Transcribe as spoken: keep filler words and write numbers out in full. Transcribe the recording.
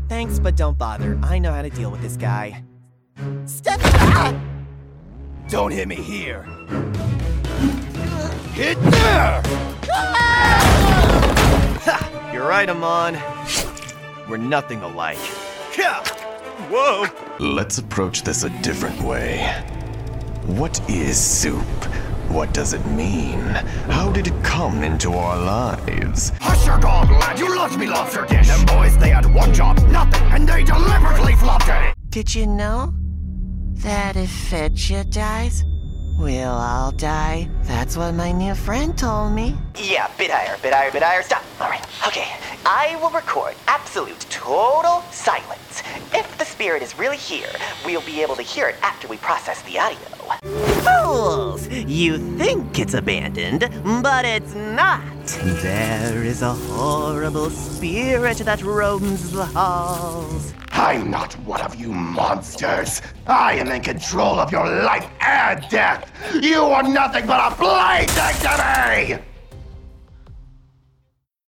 Thanks, but don't bother. I know how to deal with this guy. Step back! Don't hit me here. Hit there! Ha! You're right, Amon. We're nothing alike. Yeah. Whoa! Let's approach this a different way. What is soup? What does it mean? How did it come into our lives? Hush your dog, lad! You loved me lobster dish! Them boys, they had one job, nothing, and they deliberately flopped at it! Did you know that if Fetcha dies, we'll all die? That's what my new friend told me. Yeah, bit higher, bit higher, bit higher. Stop. All right. Okay. I will record absolute total silence. If the spirit is really here, we'll be able to hear it after we process the audio. Fools! You think it's abandoned, but it's not. There is a horrible spirit that roams the halls. I'm not one of you monsters. I am in control of your life and death. You are nothing but a plaything to